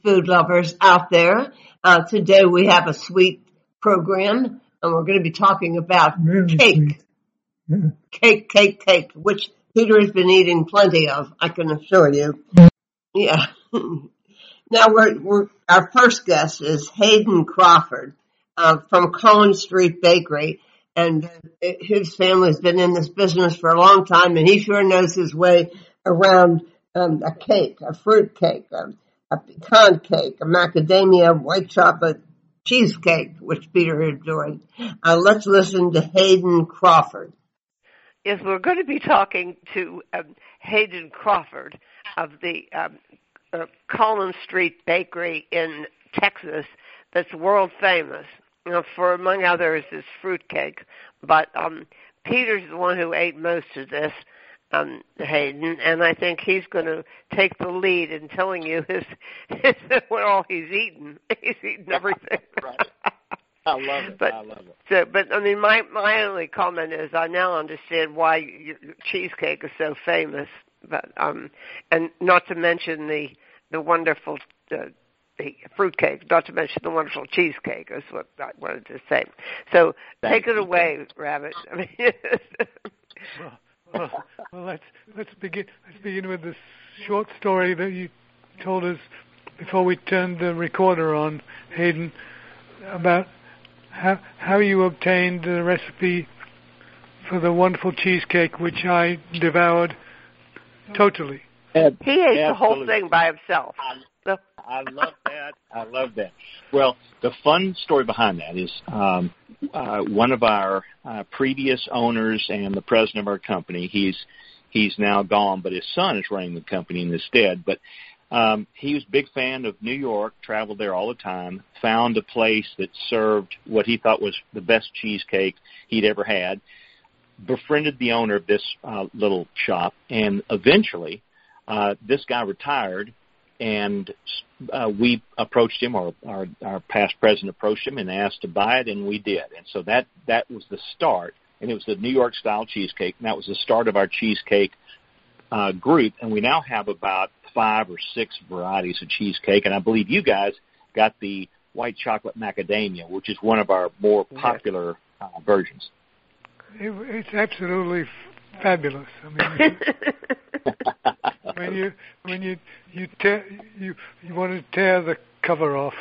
food lovers out there. Today we have a sweet program, and we're going to be talking about cake. Cake, which Peter has been eating plenty of, I can assure you. Yeah. Now our first guest is Hayden Crawford from Collins Street Bakery, and his family has been in this business for a long time, and he sure knows his way around a cake, a fruit cake, a pecan cake, a macadamia white chocolate cheesecake, which Peter enjoyed. Let's listen to Hayden Crawford. Yes, we're going to be talking to Hayden Crawford of the Collins Street Bakery in Texas that's world famous, for, among others, his fruitcake. But Peter's the one who ate most of this, Hayden, and I think he's going to take the lead in telling you what all he's eaten. He's eaten everything. Right. I love it. I love it. So, but I mean, my only comment is I now understand why your cheesecake is so famous. But and not to mention the wonderful the fruitcake, not to mention the wonderful cheesecake is what I wanted to say. So take it away, Rabbit. I mean, well, let's begin. Let's begin with this short story that you told us before we turned the recorder on, Hayden, about how you obtained the recipe for the wonderful cheesecake, which I devoured totally. He ate the whole thing by himself. I love that. Well, the fun story behind that is one of our previous owners and the president of our company. He's now gone, but his son is running the company in his stead. But he was a big fan of New York, traveled there all the time, found a place that served what he thought was the best cheesecake he'd ever had, befriended the owner of this little shop, and eventually this guy retired, and we approached him, or our past president approached him and asked to buy it, and we did. And so that was the start, and it was the New York-style cheesecake, and that was the start of our cheesecake group, and we now have about 5 or 6 varieties of cheesecake, and I believe you guys got the white chocolate macadamia, which is one of our more popular versions. It's absolutely fabulous. I mean, when you want to tear the cover off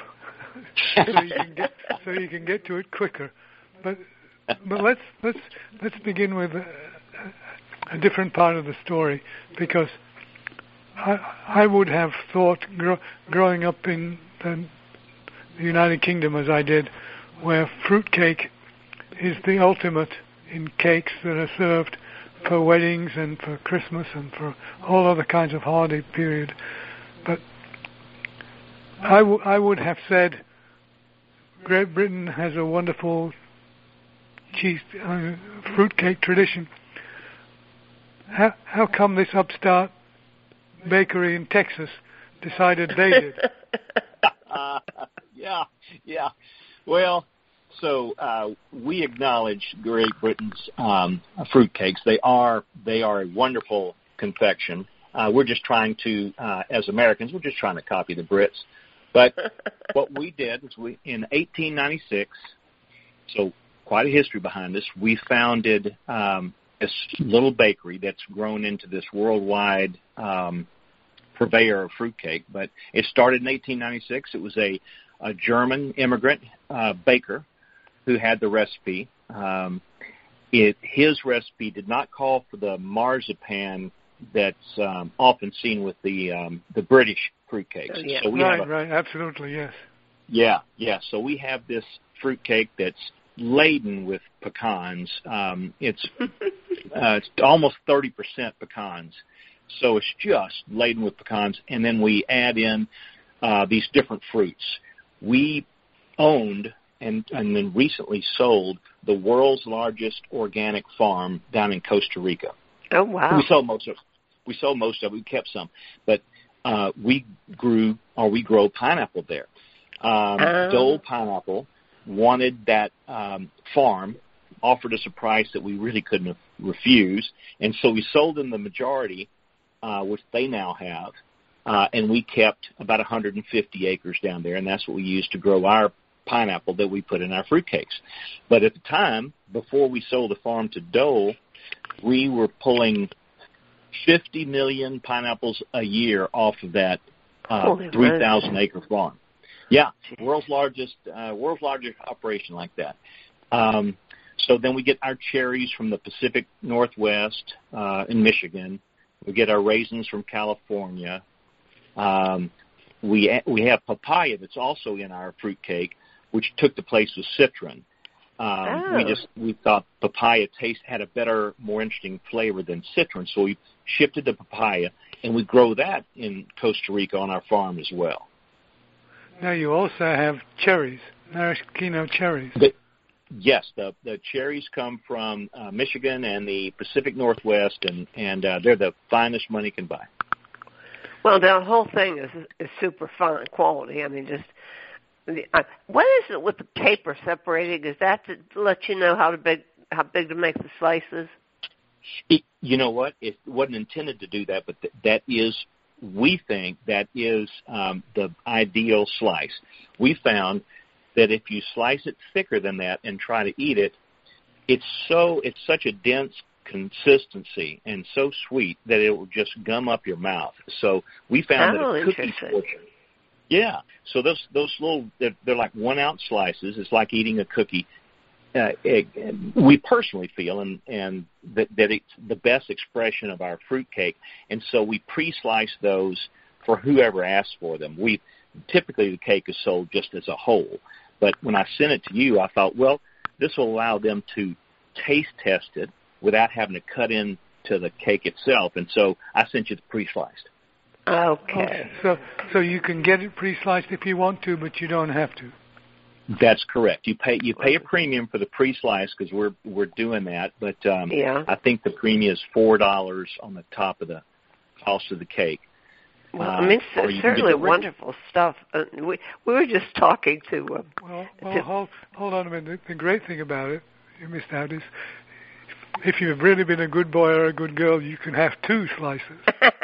so you can get to it quicker. But let's begin with a different part of the story, because I would have thought growing up in the United Kingdom as I did, where fruitcake is the ultimate in cakes that are served for weddings and for Christmas and for all other kinds of holiday period. But I would have said Great Britain has a wonderful fruitcake tradition. How come this upstart bakery in Texas decided they did? Yeah. Well, so we acknowledge Great Britain's fruitcakes. They are a wonderful confection. We're just trying to, as Americans, we're just trying to copy the Brits. But what we did was in 1896, so quite a history behind this, we founded this little bakery that's grown into this worldwide purveyor of fruitcake. But it started in 1896. It was a German immigrant baker who had the recipe. His recipe did not call for the marzipan that's often seen with the British fruitcakes. Yeah. So right, absolutely, yes. Yeah. So we have this fruitcake that's laden with pecans. It's almost 30% pecans. So it's just laden with pecans, and then we add in these different fruits. We owned and then recently sold the world's largest organic farm down in Costa Rica. Oh, wow. We sold most of it. We kept some. But we grow pineapple there. Dole Pineapple wanted that farm, offered us a price that we really couldn't refuse, and so we sold them the majority, which they now have. and we kept about 150 acres down there, and that's what we used to grow our pineapple that we put in our fruitcakes. But at the time, before we sold the farm to Dole, we were pulling 50 million pineapples a year off of that 3,000-acre farm. Yeah, world's largest operation like that. So then we get our cherries from the Pacific Northwest in Michigan. We get our raisins from California. We have papaya that's also in our fruitcake, which took the place of citron. We thought papaya had a better, more interesting flavor than citron, so we shifted to papaya, and we grow that in Costa Rica on our farm as well. Now you also have cherries, maraschino cherries. Yes, the cherries come from Michigan and the Pacific Northwest, and they're the finest money can buy. Well, the whole thing is super fine quality. I mean, just what is it with the paper separating? Is that to let you know how big to make the slices? You know what? It wasn't intended to do that, but that is, we think, that is the ideal slice. We found that if you slice it thicker than that and try to eat it, it's such a dense consistency and so sweet that it will just gum up your mouth. So we found that a cookie portion. Yeah. So those little, they're like 1 ounce slices. It's like eating a cookie. We personally feel and that it's the best expression of our fruitcake, and so we pre-slice those for whoever asks for them. Typically the cake is sold just as a whole, but when I sent it to you, I thought, well, this will allow them to taste test it without having to cut into the cake itself, and so I sent you the pre-sliced. Okay. So you can get it pre-sliced if you want to, but you don't have to. That's correct. You pay a premium for the pre-slice because we're doing that, but I think the premium is $4 on the top of the cost of the cake. Well, I mean, it's certainly wonderful stuff. We were just talking to. Hold on a minute. The great thing about it, you missed out, is if you've really been a good boy or a good girl, you can have 2 slices.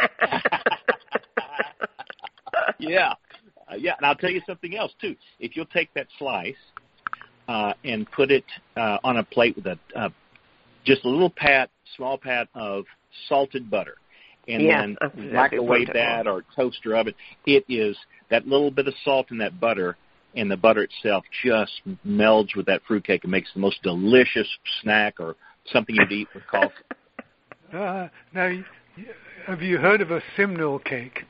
Yeah. And I'll tell you something else, too. If you'll take that slice and put it on a plate with just a little small pat of salted butter, and then microwave that or toaster oven, it is that little bit of salt in that butter, and the butter itself just melds with that fruitcake and makes the most delicious snack or something you'd eat with coffee. Now, have you heard of a Simnel cake?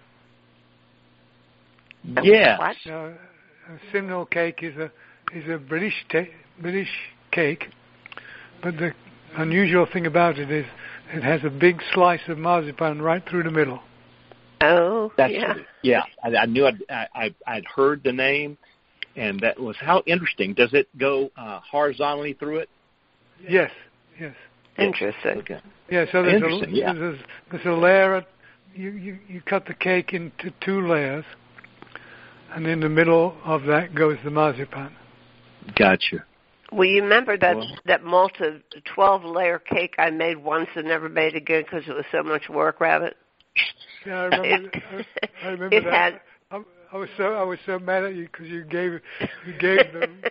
Yeah. A Simnel cake is a British cake, but the unusual thing about it is it has a big slice of marzipan right through the middle. Oh, yeah. I knew I'd heard the name, and that was how interesting. Does it go horizontally through it? Yes. Interesting. Okay. Yeah. So there's a layer. You cut the cake into 2 layers. And in the middle of that goes the marzipan. Gotcha. Well, you remember that malted 12-layer cake I made once and never made again because it was so much work, Rabbit? Yeah, I remember that. I was so mad at you because you gave them.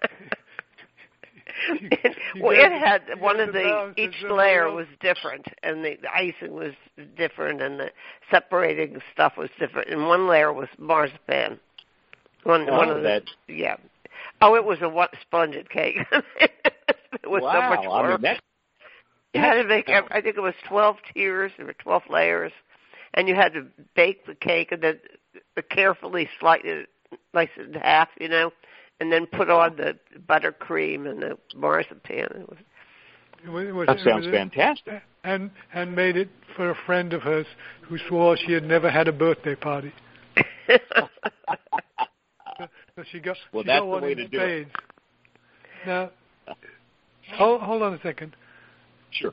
It had one of each layer was different, and the icing was different, and the separating stuff was different. And one layer was marzipan. One of that. Yeah. Oh, it was a sponge cake. It was so much work. You had to make, I think it was 12 tiers, there were 12 layers, and you had to bake the cake and then carefully slice it in half, and then put on the buttercream and the marzipan. That sounds fantastic. And made it for a friend of hers who swore she had never had a birthday party. So she got one in spades. Now, hold on a second. Sure.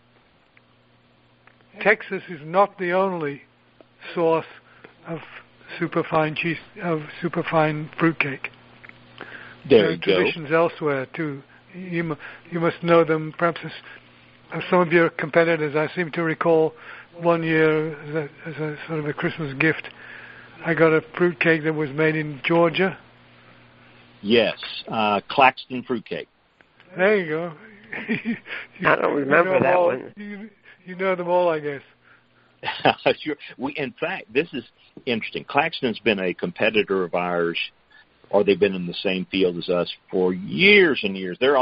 Texas is not the only source of superfine fruitcake. There you go. Traditions elsewhere too. You must know them. Perhaps as some of your competitors. I seem to recall one year as a sort of a Christmas gift, I got a fruitcake that was made in Georgia. Yes, Claxton fruitcake. There you go. I don't remember that one. You know them all, I guess. Sure. In fact, this is interesting. Claxton's been a competitor of ours, or they've been in the same field as us for years and years. We're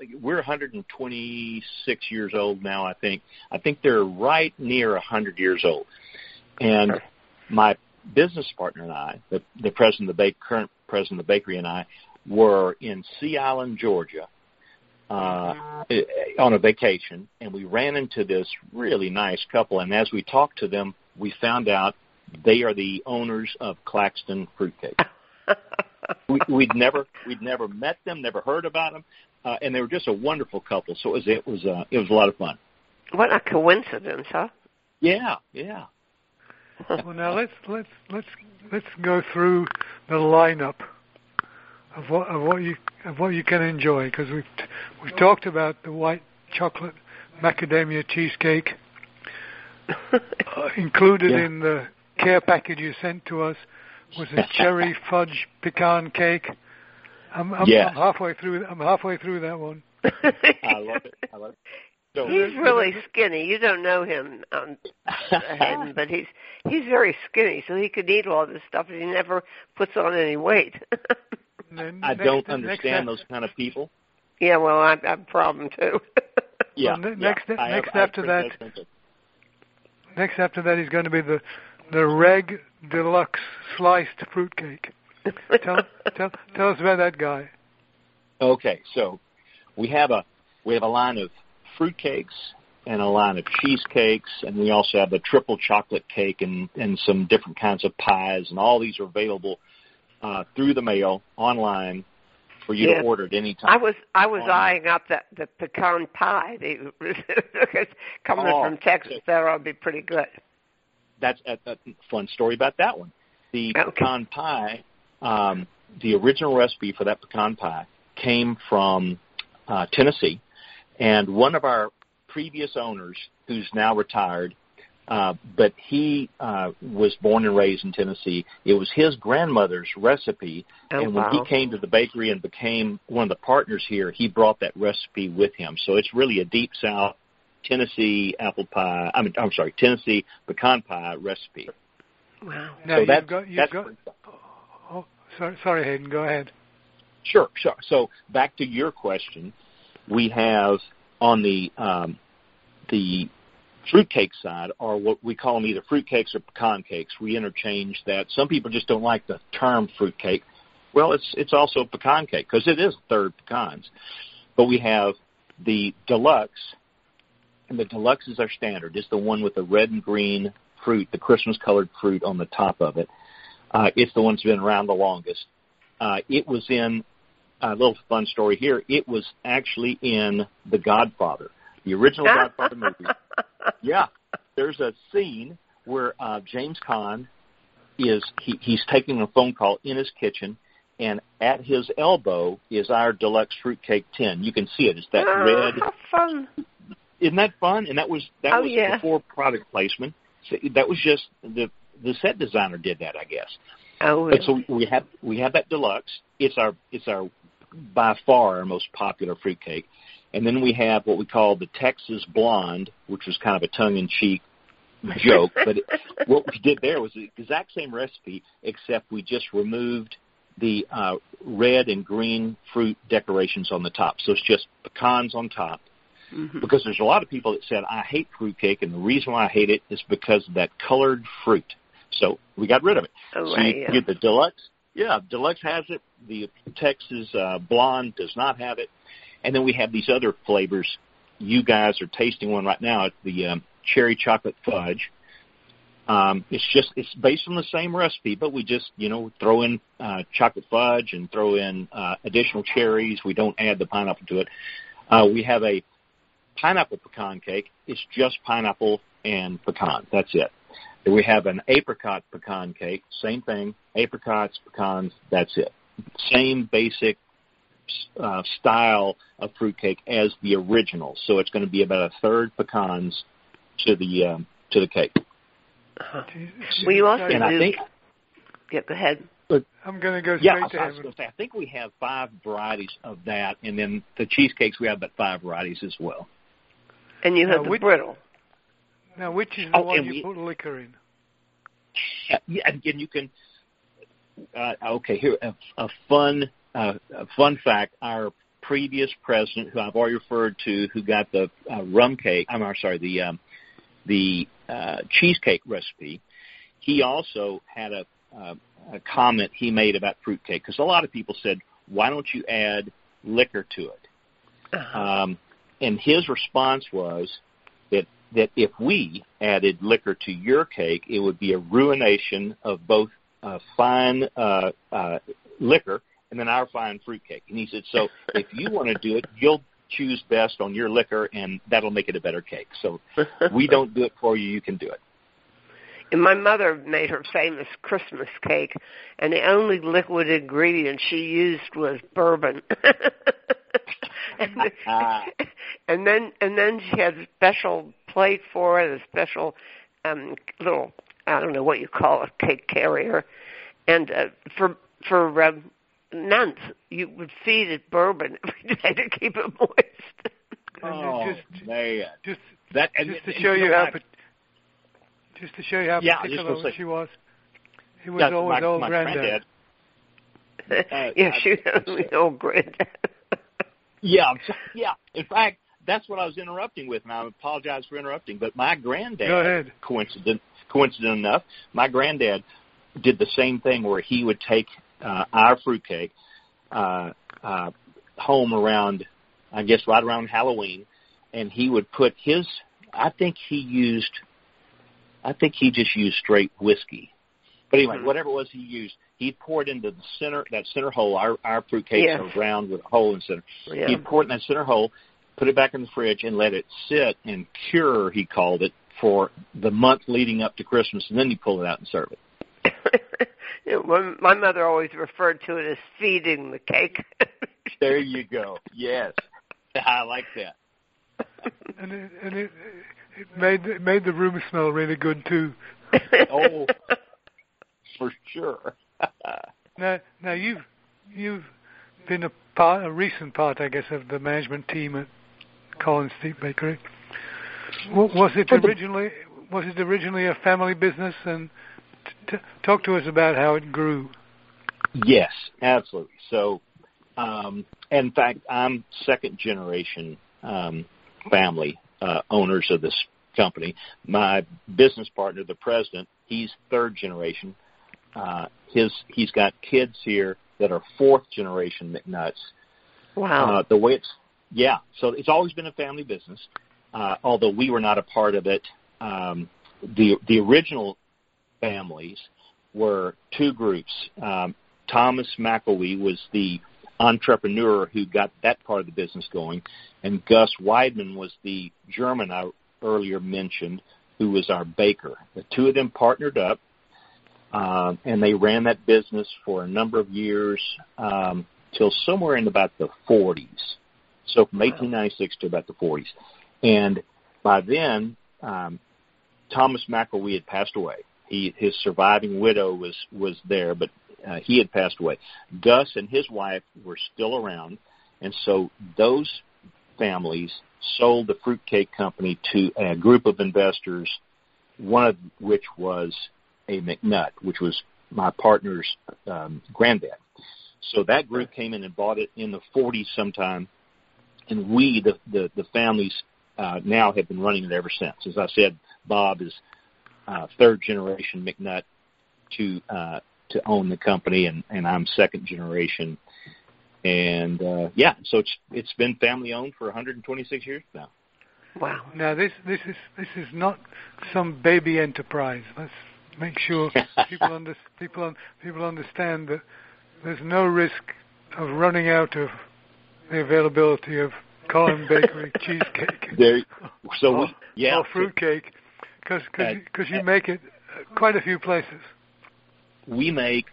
126 years old now, I think. I think they're right near 100 years old. And my business partner and I, the current president of the bakery, and I were in Sea Island, Georgia, on a vacation, and we ran into this really nice couple. And as we talked to them, we found out they are the owners of Claxton Fruitcake. We'd never met them, never heard about them, and they were just a wonderful couple. So it was a lot of fun. What a coincidence, huh? Yeah. Well, now let's go through the lineup of what you can enjoy, because we've talked about the white chocolate macadamia cheesecake. Included in the care package you sent to us was a cherry fudge pecan cake. I'm halfway through that one. I love it. So, he's really skinny. You don't know him, Hayden, but he's very skinny, so he could eat all this stuff, and he never puts on any weight. I don't understand those kind of people. Yeah, well, I have a problem too. Yeah. Well, next after that is going to be the Reg Deluxe sliced fruitcake. Tell us about that guy. Okay, so we have a line of fruitcakes and a line of cheesecakes, and we also have a triple chocolate cake and some different kinds of pies, and all these are available through the mail online for you to order at any time. I was eyeing up the pecan pie. Coming from Texas, that ought to be pretty good. That's a fun story about that one. The pecan pie, the original recipe for that pecan pie came from Tennessee, and one of our previous owners, who's now retired, but he was born and raised in Tennessee. It was his grandmother's recipe, and when he came to the bakery and became one of the partners here, he brought that recipe with him. So it's really a Deep South Tennessee Tennessee pecan pie recipe. Wow. Now so sorry, Hayden, go ahead. Sure. So back to your question, we have on the fruitcake side, or what we call them either fruitcakes or pecan cakes. We interchange that. Some people just don't like the term fruitcake. Well, it's also a pecan cake because it is third pecans. But we have the deluxe, and the deluxe is our standard. It's the one with the red and green fruit, the Christmas-colored fruit on the top of it. It's the one that's been around the longest. It was in a little fun story here. It was actually in The Godfather, the original Godfather movie. Yeah, there's a scene where James Caan he's taking a phone call in his kitchen, and at his elbow is our deluxe fruitcake tin. You can see it. It's that red. How fun! Isn't that fun? And that was before product placement. So that was just the set designer did that, I guess. Oh. But so we have that deluxe. It's our by far our most popular fruitcake. And then we have what we call the Texas Blonde, which was kind of a tongue-in-cheek joke. But what we did there was the exact same recipe, except we just removed the red and green fruit decorations on the top. So it's just pecans on top. Mm-hmm. Because there's a lot of people that said, I hate fruitcake, and the reason why I hate it is because of that colored fruit. So we got rid of it. Oh, so you get the deluxe. Yeah, deluxe has it. The Texas Blonde does not have it. And then we have these other flavors. You guys are tasting one right now. It's the cherry chocolate fudge. It's based on the same recipe, but we just, throw in chocolate fudge and throw in additional cherries. We don't add the pineapple to it. We have a pineapple pecan cake. It's just pineapple and pecan. That's it. Then we have an apricot pecan cake. Same thing. Apricots, pecans. That's it. Same basic style of fruitcake as the original. So it's going to be about a third pecans to the cake. We also Yeah, go ahead. I'm going to go straight to heaven. I think we have 5 varieties of that, and then the cheesecakes, we have about 5 varieties as well. And you have the brittle. Now, which is the one you put liquor in? Yeah, and you can. Okay, here a fun fact. Our previous president, who I've already referred to, who got the the cheesecake recipe, he also had a comment he made about fruitcake, because a lot of people said, "Why don't you add liquor to it?" Uh-huh. And his response was that if we added liquor to your cake, it would be a ruination of both fine liquor and then our fine fruitcake. And he said, so if you want to do it, you'll choose best on your liquor, and that'll make it a better cake. So we don't do it for you. You can do it. And my mother made her famous Christmas cake, and the only liquid ingredient she used was bourbon. and then she had a special plate for it, a special little, I don't know what you call it, cake carrier. And for nuns, you would feed it bourbon every day to keep it moist. Man. Just to show you how particular she was. He was always old granddad. She was old granddad. Yeah. In fact, that's what I was interrupting with, and I apologize for interrupting. But my granddad, go ahead. Coincident enough, my granddad did the same thing, where he would take our fruitcake home around, I guess, right around Halloween, and he would put his. I think he just used straight whiskey. But anyway, whatever it was he used, he'd pour it into that center hole. Our fruitcakes are round with a hole in the center. Yeah. He'd pour it in that center hole, put it back in the fridge, and let it sit and cure, he called it, for the month leading up to Christmas, and then he'd pull it out and serve it. My mother always referred to it as feeding the cake. There you go. Yes. I like that. And it made the room smell really good, too. Oh, for sure. Now you've been a recent part, I guess, of the management team at Collins Street Bakery. Was it originally a family business? And talk to us about how it grew. Yes, absolutely. So, in fact, I'm second generation family owners of this company. My business partner, the president, he's third generation. He's got kids here that are fourth generation McNutts. Wow. So it's always been a family business. Although we were not a part of it. The original families were 2 groups. Thomas McElwee was the entrepreneur who got that part of the business going, and Gus Weidman was the German I earlier mentioned, who was our baker. The 2 of them partnered up, and they ran that business for a number of years till somewhere in about the 40s. So from 1896 to about the 40s. And by then, Thomas McElwee had passed away. His surviving widow was there, but he had passed away. Gus and his wife were still around, and so those families sold the fruitcake company to a group of investors, one of which was a McNutt, which was my partner's granddad. So that group came in and bought it in the 40s sometime, and we, the families, now have been running it ever since. As I said, Bob is third generation McNutt to own the company, and I'm second generation. And so it's been family owned for 126 years now. Wow! Now this is not some baby enterprise. Let's make sure people understand that there's no risk of running out of the availability of Collins Bakery cheesecake or fruitcake, because you make it quite a few places. We make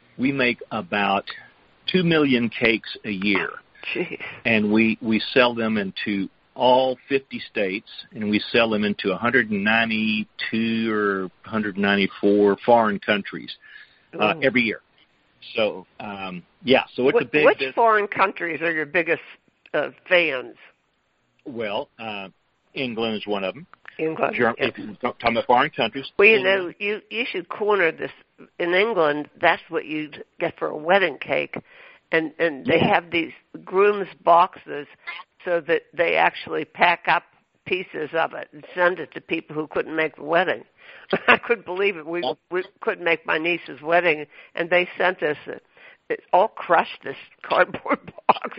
about 2 million cakes a year. Jeez. And we sell them into all 50 states, and we sell them into 192 or 194 foreign countries. every year. So, so it's a big Which business. foreign countries are your biggest fans? Well, England is one of them. England. If you're talking about foreign countries. Well, you should corner this. In England, that's what you get for a wedding cake. And they have these groom's boxes so that they actually pack up pieces of it and send it to people who couldn't make the wedding. I couldn't believe it. We couldn't make my niece's wedding, and they sent us it all crushed, this cardboard box.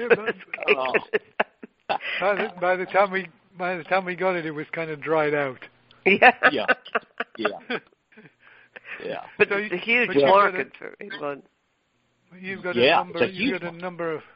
By the time we got it, it was kind of dried out. Yeah. Yeah. But it's a huge market for England. You've got a number of.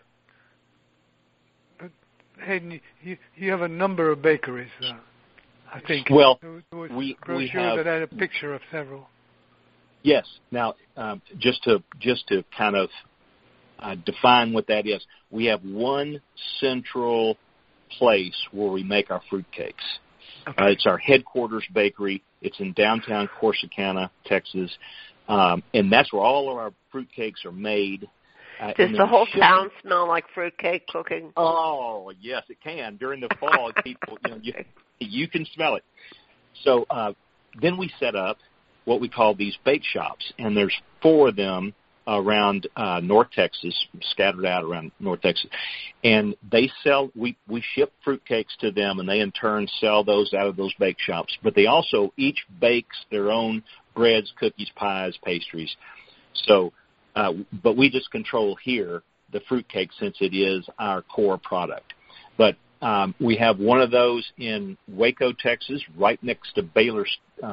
But Hayden, you have a number of bakeries, I think. Well, there was we a brochure have that had a picture of several. Yes. Now, just to kind of define what that is, we have one central place where we make our fruitcakes. Okay. It's our headquarters bakery. It's in downtown Corsicana, Texas, and that's where all of our fruitcakes are made. Does the whole town smell like fruitcake cooking? Oh, yes, it can. During the fall, people, you can smell it. So then we set up what we call these bake shops, and there's 4 of them around North Texas, scattered out around North Texas. And they sell, we ship fruitcakes to them, and they in turn sell those out of those bake shops. But they also each bakes their own breads, cookies, pies, pastries. So, but we just control here the fruitcake since it is our core product. But we have one of those in Waco, Texas, right next to Baylor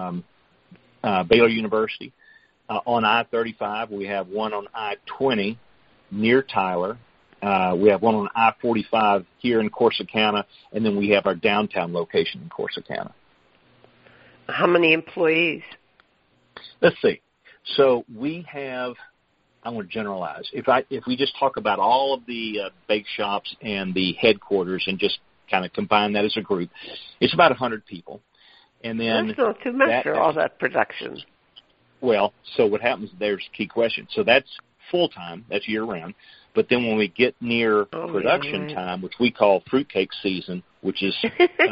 University. On I-35, we have one on I-20 near Tyler. We have one on I-45 here in Corsicana, and then we have our downtown location in Corsicana. How many employees? Let's see. So we have, I want to generalize. If we just talk about all of the bake shops and the headquarters and just kind of combine that as a group, it's about 100 people. And then that's not too much for all that production. Well, so what happens, there's a key question. So that's full-time, that's year-round. But then when we get near production time, which we call fruitcake season, which is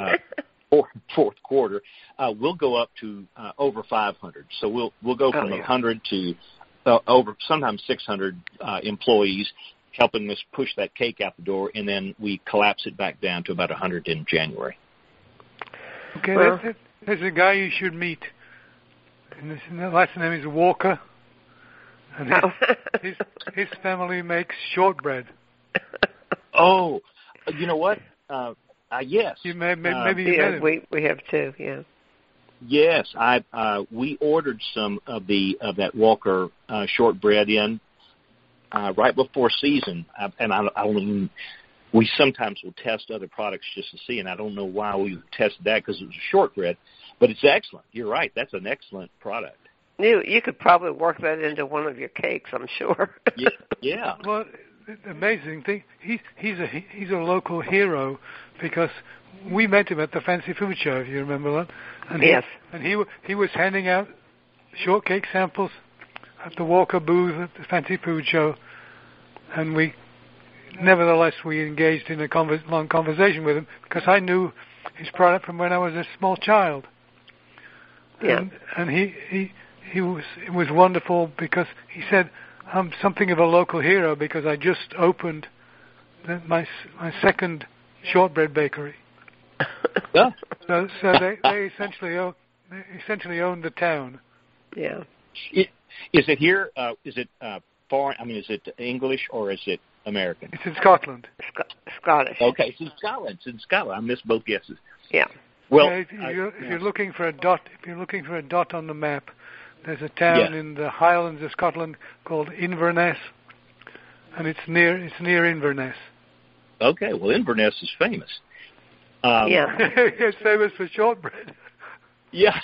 fourth quarter, we'll go up to over 500. So we'll go from 100 to over sometimes 600 employees helping us push that cake out the door, and then we collapse it back down to about 100 in January. Okay, there's a guy you should meet. And the last name is Walker, and his family makes shortbread. Oh, you know what? Yes. You maybe you met him. We have 2. Yeah. Yes, we ordered some of that Walker shortbread in right before season, and I don't even. We sometimes will test other products just to see, and I don't know why we tested that because it was a shortbread. But it's excellent. You're right. That's an excellent product. You could probably work that into one of your cakes, I'm sure. Yeah. Well, the amazing thing, he's a local hero because we met him at the Fancy Food Show, if you remember that. And yes. He was handing out shortcake samples at the Walker booth at the Fancy Food Show, and we engaged in a long conversation with him because I knew his product from when I was a small child. Yeah. And it was wonderful because he said, I'm something of a local hero because I just opened my second shortbread bakery. Yeah. So they essentially own the town. Yeah. Is it here? Is it foreign? I mean, is it English or is it American? It's in Scotland. Scottish. Okay, it's in Scotland. It's in Scotland. I missed both guesses. Yeah. Well, if you're looking for a dot on the map, there's a town in the Highlands of Scotland called Inverness, and it's near Inverness. Okay, well, Inverness is famous. It's famous for shortbread. Yeah,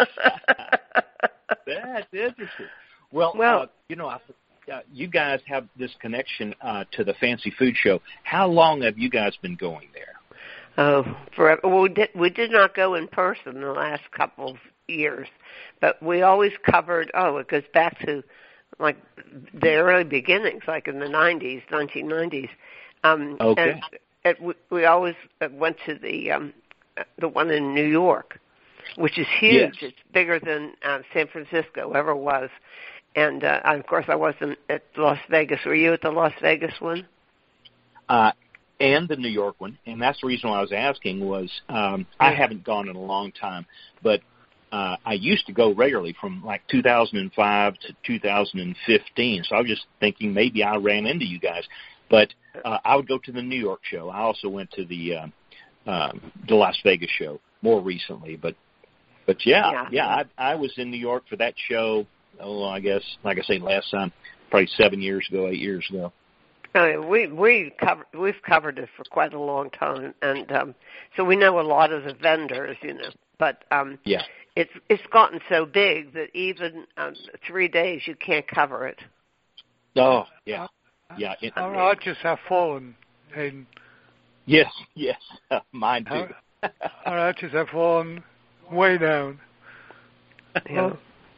that's interesting. Well, you guys have this connection to the Fancy Food Show. How long have you guys been going there? Oh, forever. Well, we did not go in person the last couple of years, but we always covered. Oh, it goes back to like the early beginnings, like in the 1990s. Okay. And we always went to the one in New York, which is huge. Yes. It's bigger than San Francisco ever was. And, of course, I wasn't at Las Vegas. Were you at the Las Vegas one? And the New York one. And that's the reason why I was asking was I haven't gone in a long time, but I used to go regularly from like 2005 to 2015. So I was just thinking maybe I ran into you guys. But I would go to the New York show. I also went to the Las Vegas show more recently. But I was in New York for that show. Oh, I guess, like I say, last time, probably 8 years ago. We've covered it for quite a long time, and so we know a lot of the vendors, But it's gotten so big that even 3 days you can't cover it. Oh, yeah. Our arches have fallen, Hayden. Yes, mine too. Our arches have fallen way down. Yeah.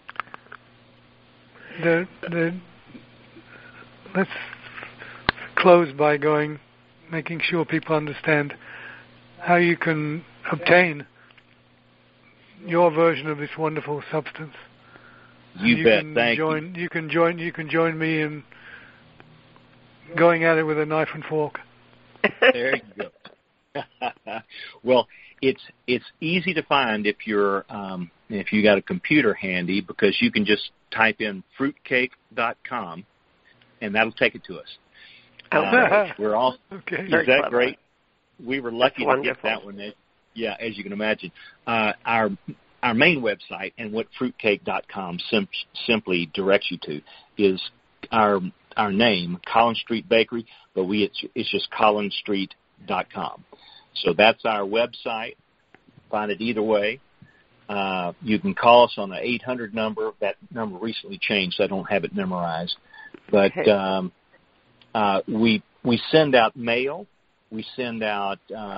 Well, let's close by making sure people understand how you can obtain your version of this wonderful substance. You bet. Thank you. You can join me in going at it with a knife and fork. There you go. Well, it's easy to find if you got a computer handy, because you can just type in fruitcake.com and that'll take it to us. We're all okay. Is that great? We were lucky to get that one. Yeah, as you can imagine. Our main website, and what fruitcake.com simply directs you to, is our name, Collins Street Bakery, but it's just collinsstreet.com. So that's our website. Find it either way. You can call us on the 800 number. That number recently changed, so I don't have it memorized. But we send out mail. We send out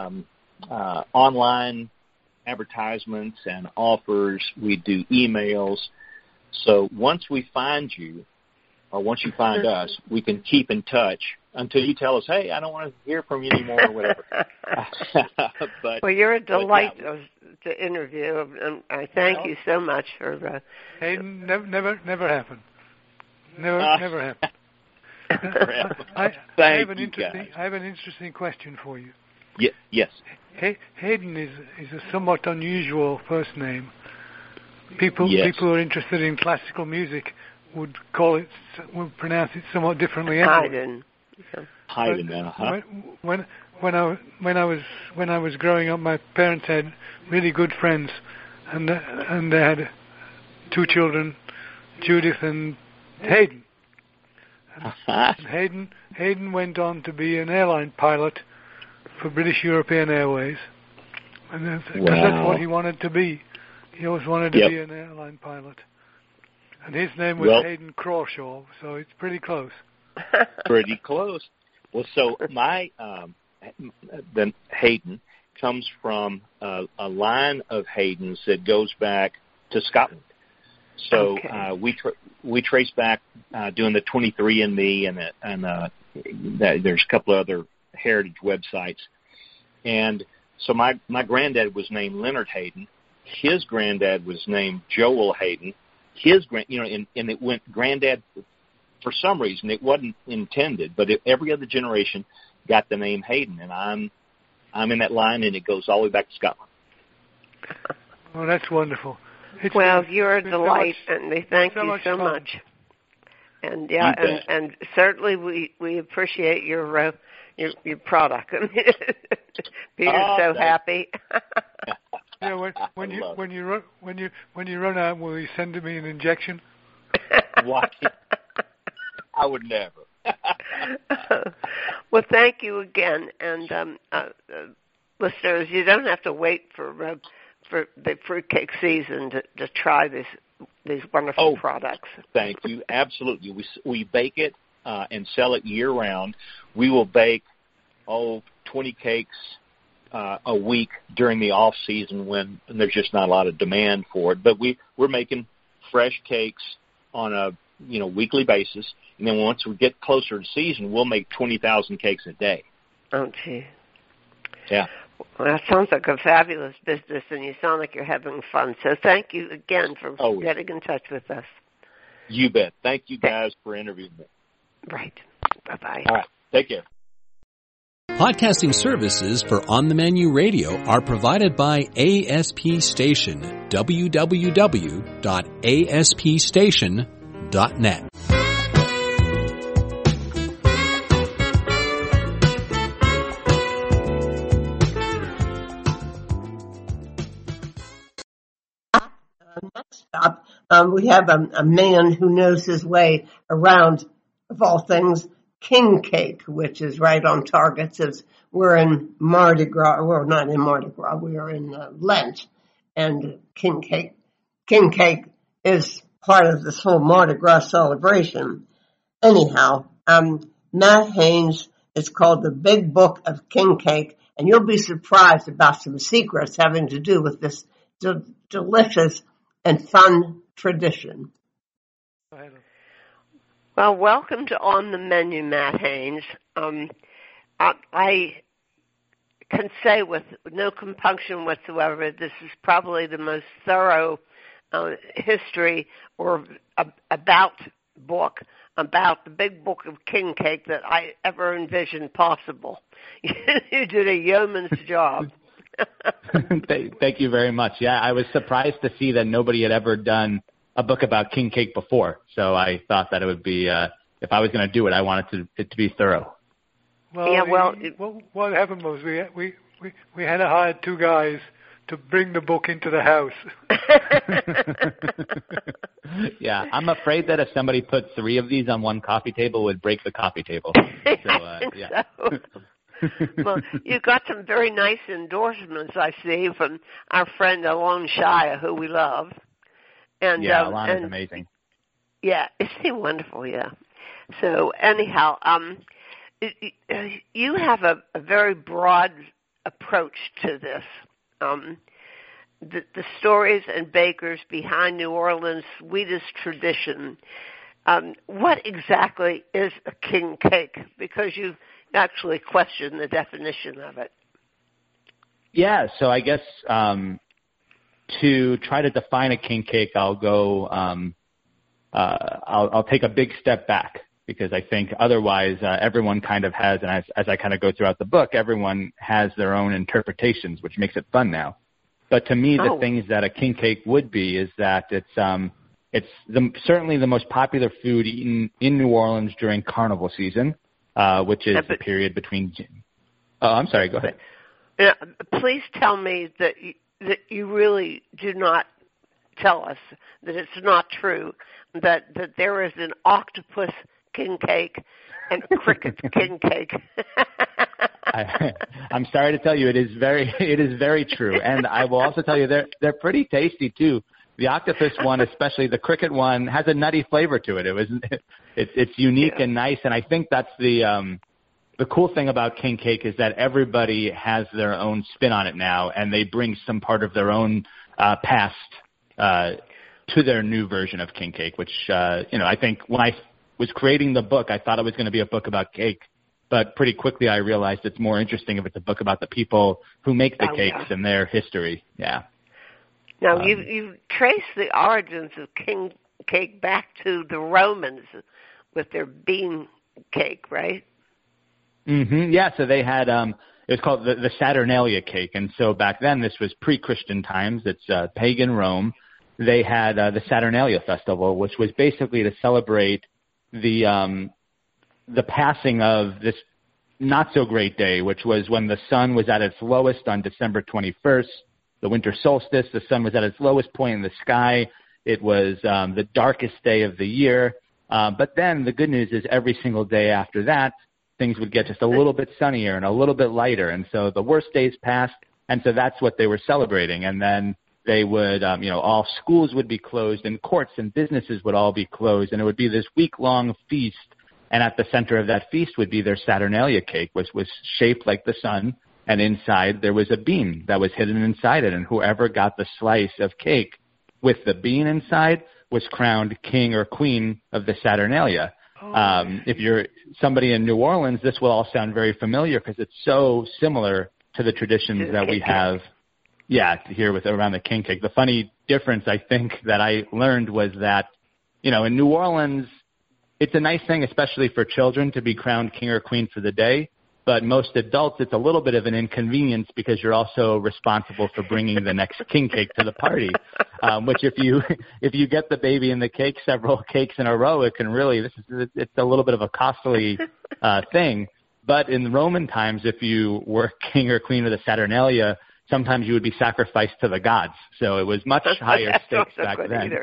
online advertisements and offers. We do emails. So once we find you, or once you find us, we can keep in touch until you tell us, hey, I don't want to hear from you anymore, or whatever. Well, you're a delight to interview, and I thank you so much for. Hayden, never happened. Never happened. I have an interesting question for you. Yes. Hayden is a somewhat unusual first name. People who are interested in classical music would pronounce it somewhat differently. Hayden. Hayden. When I was growing up, my parents had really good friends, and they had 2 children, Judith and Hayden. And Hayden went on to be an airline pilot for British European Airways, and that's what he wanted to be. He always wanted to be an airline pilot. And his name was Hayden Crawshaw, so it's pretty close. Pretty close. Well, so my then Hayden comes from a line of Haydens that goes back to Scotland. So we trace back doing the 23andMe and there's a couple of other heritage websites. And so my granddad was named Leonard Hayden. His granddad was named Joel Hayden. His and it went granddad for some reason. It wasn't intended, but every other generation got the name Hayden, and I'm in that line, and it goes all the way back to Scotland. Oh, that's wonderful. You're a delight, and we thank you so much. And and certainly we appreciate your product. Peter's so happy. Yeah, when you run out, will you send me an injection? What? I would never. Well, thank you again, and listeners, you don't have to wait for the fruitcake season to try these wonderful products. Thank you. Absolutely, we bake it and sell it year round. We will bake 20 cakes a week during the off season when there's just not a lot of demand for it. But we're making fresh cakes on a weekly basis. And then once we get closer to season, we'll make 20,000 cakes a day. Oh, gee. Yeah. Well, that sounds like a fabulous business, and you sound like you're having fun. So thank you again for getting in touch with us. You bet. Thank you guys for interviewing me. Right. Bye-bye. All right. Take care. Podcasting services for On the Menu Radio are provided by ASP Station, www.aspstation.net. Next stop, we have a man who knows his way around, of all things, king cake, which is right on target. Since we're in Mardi Gras, well, not in Mardi Gras, we are in Lent, and king cake is part of this whole Mardi Gras celebration. Anyhow, Matt Haynes, it's called The Big Book of King Cake, and you'll be surprised about some secrets having to do with this delicious and fun tradition. Well, welcome to On the Menu, Matt Haynes. I can say with no compunction whatsoever, this is probably the most thorough history or about book about the Big Book of King Cake that I ever envisioned possible. You did a yeoman's job. Thank you very much. Yeah, I was surprised to see that nobody had ever done a book about king cake before. So I thought that it would be, if I was going to do it, I wanted it to be thorough. Well, what happened was we had to hire two guys to bring the book into the house. Yeah, I'm afraid that if somebody put 3 of these on one coffee table, it would break the coffee table. Yeah. So. Well, you got some very nice endorsements, I see, from our friend Alon Shia, who we love. And, yeah, Alon is amazing. Yeah, isn't he wonderful? Yeah. So anyhow, you have a very broad approach to this. The stories and bakers behind New Orleans' sweetest tradition. What exactly is a king cake? Because you actually question the definition of it. Yeah, so I guess to try to define a king cake, I'll go. I'll take a big step back, because I think otherwise everyone kind of has, and as I kind of go throughout the book, everyone has their own interpretations, which makes it fun now. But to me, the things that a king cake would be is that it's certainly the most popular food eaten in New Orleans during Carnival season, which is the period between. Oh, I'm sorry. Go ahead. Please tell me that you really do not tell us that it's not true that there is an octopus king cake and a cricket king cake. I'm sorry to tell you, it is very true, and I will also tell you they're pretty tasty too. The octopus one, especially the cricket one, has a nutty flavor to it. It's unique and nice, and I think that's the cool thing about king cake is that everybody has their own spin on it now, and they bring some part of their own past to their new version of king cake, which I think when I was creating the book, I thought it was going to be a book about cake, but pretty quickly I realized it's more interesting if it's a book about the people who make the cakes and their history. Yeah. Now, you trace the origins of king cake back to the Romans with their bean cake, right? Mm-hmm. Yeah, so they had it was called the Saturnalia cake, and so back then this was pre-Christian times. It's pagan Rome. They had the Saturnalia festival, which was basically to celebrate the passing of this not so great day, which was when the sun was at its lowest on December 21st. The winter solstice, the sun was at its lowest point in the sky. It was the darkest day of the year. But then the good news is every single day after that, things would get just a little bit sunnier and a little bit lighter. And so the worst days passed, and so that's what they were celebrating. And then they would, all schools would be closed, and courts and businesses would all be closed, and it would be this week-long feast. And at the center of that feast would be their Saturnalia cake, which was shaped like the sun. And inside there was a bean that was hidden inside it. And whoever got the slice of cake with the bean inside was crowned king or queen of the Saturnalia. If you're somebody in New Orleans, this will all sound very familiar because it's so similar to the traditions that we have, here with around the king cake. The funny difference, I think, that I learned was that, in New Orleans, it's a nice thing, especially for children, to be crowned king or queen for the day. But most adults, it's a little bit of an inconvenience because you're also responsible for bringing the next king cake to the party. Which if you get the baby and the cake, several cakes in a row, it can really, it's a little bit of a costly thing. But in Roman times, if you were king or queen of the Saturnalia, sometimes you would be sacrificed to the gods. So it was much higher stakes back then.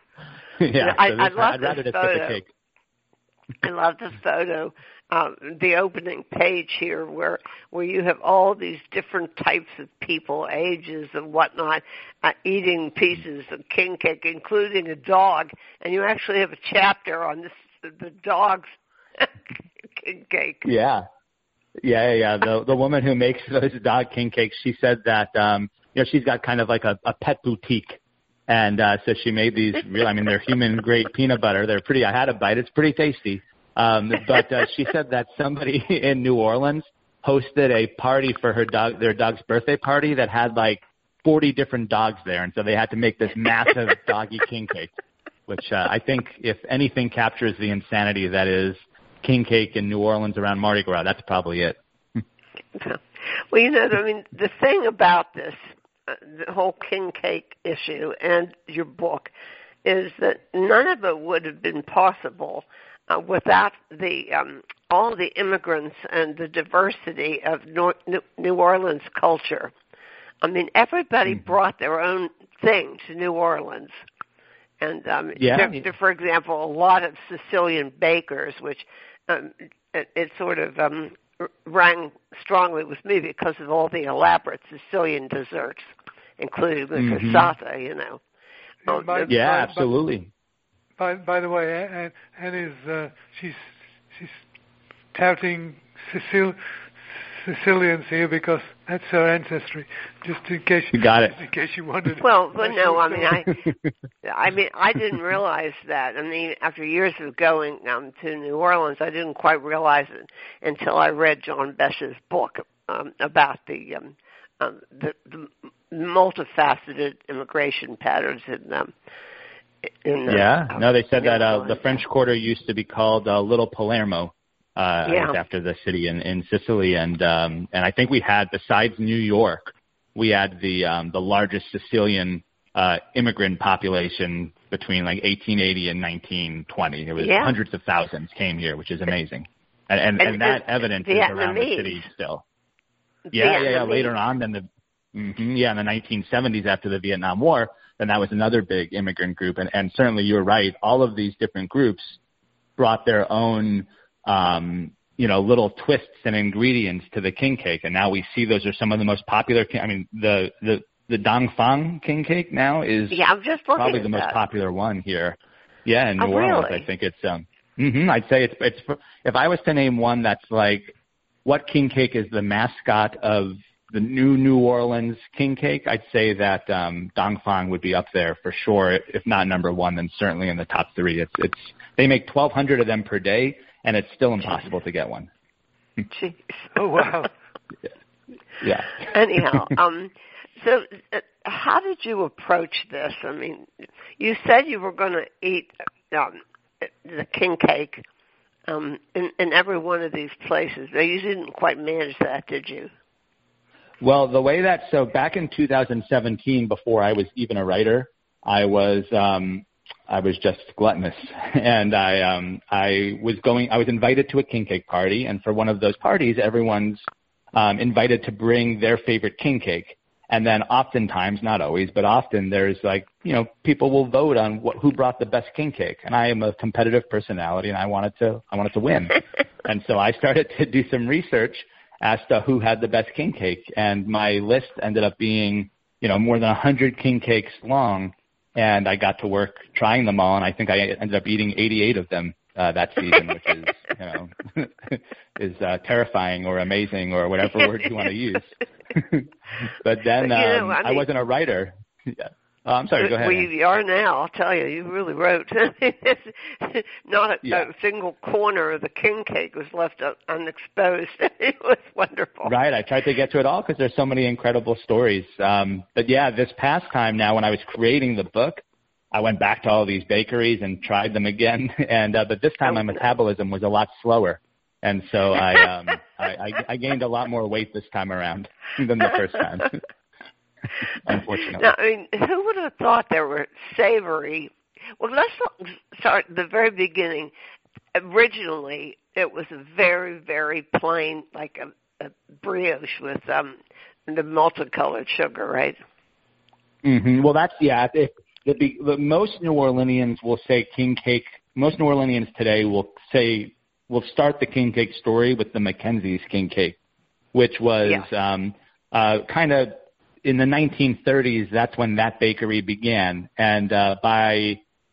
I'd rather just get the cake. I love the photo. The opening page here where you have all these different types of people, ages and whatnot, eating pieces of king cake, including a dog, and you actually have a chapter on the dog's king cake. Yeah. The woman who makes those dog king cakes, she said that she's got kind of like a pet boutique. And so she made these they're human-grade peanut butter. They're pretty, I had a bite. It's pretty tasty. But she said that somebody in New Orleans hosted a party for their dog's birthday party that had like 40 different dogs there. And so they had to make this massive doggy king cake, which I think if anything captures the insanity that is king cake in New Orleans around Mardi Gras, that's probably it. Well, the thing about this, the whole king cake issue and your book is that none of it would have been possible without all the immigrants and the diversity of New Orleans culture. Everybody brought their own thing to New Orleans. And there, for example, a lot of Sicilian bakers, which it sort of rang strongly with me because of all the elaborate Sicilian desserts, including the cassata, absolutely. By the way, Anne is she's touting Sicilians here because that's her ancestry. Just in case you got it. In case you wondered. Well, no, I didn't realize that. After years of going to New Orleans, I didn't quite realize it until I read John Besch's book about the multifaceted immigration patterns they said that the French Quarter used to be called Little Palermo after the city in Sicily, and I think we had, besides New York, we had the largest Sicilian immigrant population between like 1880 and 1920. It was hundreds of thousands came here, which is amazing, and that evidence is around the city still. Later on, then in the 1970s after the Vietnam War, then that was another big immigrant group. And certainly you're right. All of these different groups brought their own, little twists and ingredients to the king cake. And now we see those are some of the most popular. The Dong Fang king cake now is probably the most popular one here. Yeah, in New Orleans, really? I think it's. I'd say it's. If I was to name one that's like, what king cake is the mascot of the New Orleans king cake, I'd say that Dong Fang would be up there for sure. If not number one, then certainly in the top three. It's they make 1,200 of them per day, and it's still impossible to get one. Jeez. Oh wow. Yeah. Anyhow, so how did you approach this? You said you were going to eat the king cake in every one of these places. You didn't quite manage that, did you? Well, the way so back in 2017, before I was even a writer, I was just gluttonous, and I was invited to a king cake party, and for one of those parties, everyone's invited to bring their favorite king cake, and then oftentimes, not always, but often there's people will vote on who brought the best king cake, and I am a competitive personality, and I wanted to win, and so I started to do some research as to who had the best king cake, and my list ended up being, more than 100 king cakes long, and I got to work trying them all, and I think I ended up eating 88 of them that season, which is, terrifying or amazing or whatever word you want to use. But then I wasn't a writer. I'm sorry, go ahead. We are now, I'll tell you. You really wrote. Not a single corner of the king cake was left unexposed. It was wonderful. Right. I tried to get to it all because there's so many incredible stories. But yeah, this past time now when I was creating the book, I went back to all these bakeries and tried them again. And but this time my metabolism was a lot slower. And so I gained a lot more weight this time around than the first time. Unfortunately. Now, I mean, who would have thought there were savory? Well, let's start at the very beginning. Originally, it was a very, very plain, like a brioche with the multicolored sugar, right? Mm-hmm. Well, that's most New Orleanians will say king cake. Most New Orleanians today will start the king cake story with the Mackenzie's king cake, which was kind of. In the 1930s, that's when that bakery began, and at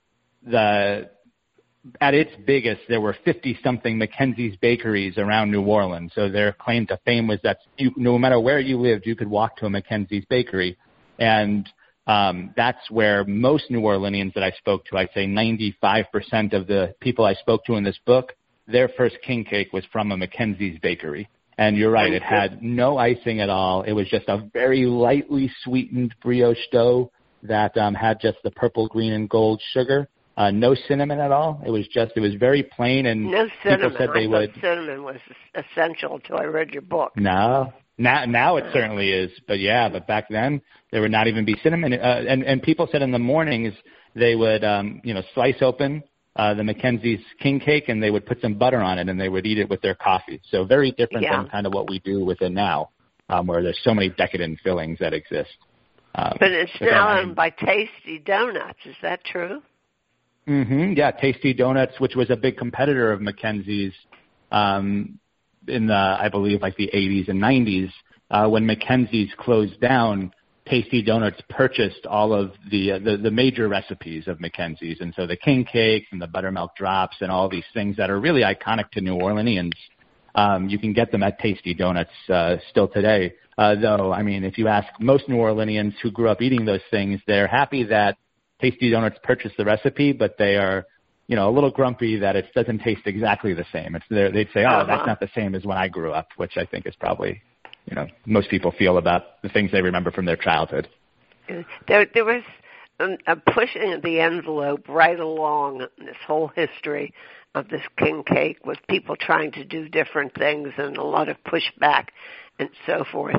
its biggest, there were 50-something Mackenzie's bakeries around New Orleans. So their claim to fame was that no matter where you lived, you could walk to a Mackenzie's bakery, and that's where most New Orleanians that I spoke to, I'd say 95% of the people I spoke to in this book, their first king cake was from a Mackenzie's bakery. And you're right, it had no icing at all. It was just a very lightly sweetened brioche dough that had just the purple, green, and gold sugar. No cinnamon at all. It was very plain, and no cinnamon. People said they would. Cinnamon was essential until I read your book. No, now it certainly is. But back then there would not even be cinnamon. And people said in the mornings they would slice open the Mackenzie's king cake, and they would put some butter on it, and they would eat it with their coffee. So very different than kind of what we do with it now, where there's so many decadent fillings that exist. But it's now owned by Tasty Donuts. Is that true? Mm-hmm. Yeah, Tasty Donuts, which was a big competitor of Mackenzie's in the, I believe, like the 80s and 90s. When Mackenzie's closed down, Tasty Donuts purchased all of the major recipes of Mackenzie's, and so the king cakes and the buttermilk drops and all these things that are really iconic to New Orleanians, you can get them at Tasty Donuts still today. Though, I mean, if you ask most New Orleanians who grew up eating those things, they're happy that Tasty Donuts purchased the recipe, but they are, a little grumpy that it doesn't taste exactly the same. They'd say, that's not the same as when I grew up, which I think is probably most people feel about the things they remember from their childhood. There was a pushing of the envelope right along this whole history of this king cake with people trying to do different things and a lot of pushback and so forth.